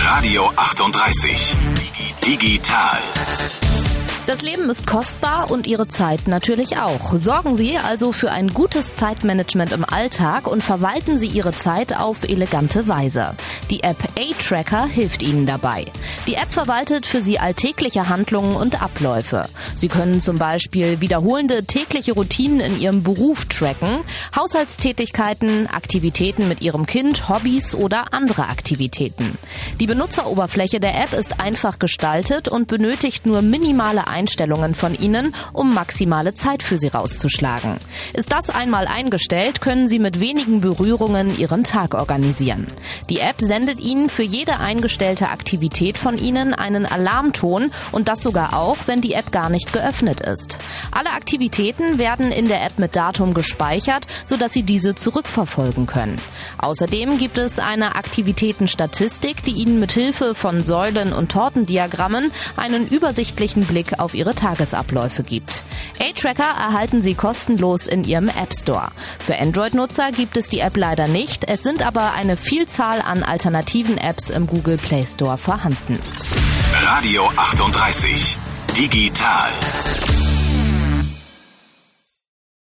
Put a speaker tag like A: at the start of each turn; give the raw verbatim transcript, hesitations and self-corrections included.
A: Radio achtunddreißig. Digital.
B: Das Leben ist kostbar und Ihre Zeit natürlich auch. Sorgen Sie also für ein gutes Zeitmanagement im Alltag und verwalten Sie Ihre Zeit auf elegante Weise. Die App A-Tracker hilft Ihnen dabei. Die App verwaltet für Sie alltägliche Handlungen und Abläufe. Sie können zum Beispiel wiederholende tägliche Routinen in Ihrem Beruf tracken, Haushaltstätigkeiten, Aktivitäten mit Ihrem Kind, Hobbys oder andere Aktivitäten. Die Benutzeroberfläche der App ist einfach gestaltet und benötigt nur minimale Einstellungen von Ihnen, um maximale Zeit für Sie rauszuschlagen. Ist das einmal eingestellt, können Sie mit wenigen Berührungen Ihren Tag organisieren. Die App sendet Ihnen für jede eingestellte Aktivität von Ihnen einen Alarmton und das sogar auch, wenn die App gar nicht geöffnet ist. Alle Aktivitäten werden in der App mit Datum gespeichert, sodass Sie diese zurückverfolgen können. Außerdem gibt es eine Aktivitätenstatistik, die Ihnen mit Hilfe von Säulen- und Tortendiagrammen einen übersichtlichen Blick auf Ihre Tagesabläufe gibt. A-Tracker erhalten Sie kostenlos in Ihrem App Store. Für Android-Nutzer gibt es die App leider nicht, es sind aber eine Vielzahl an alternativen Apps im Google Play Store vorhanden.
A: Radio achtunddreißig. Digital.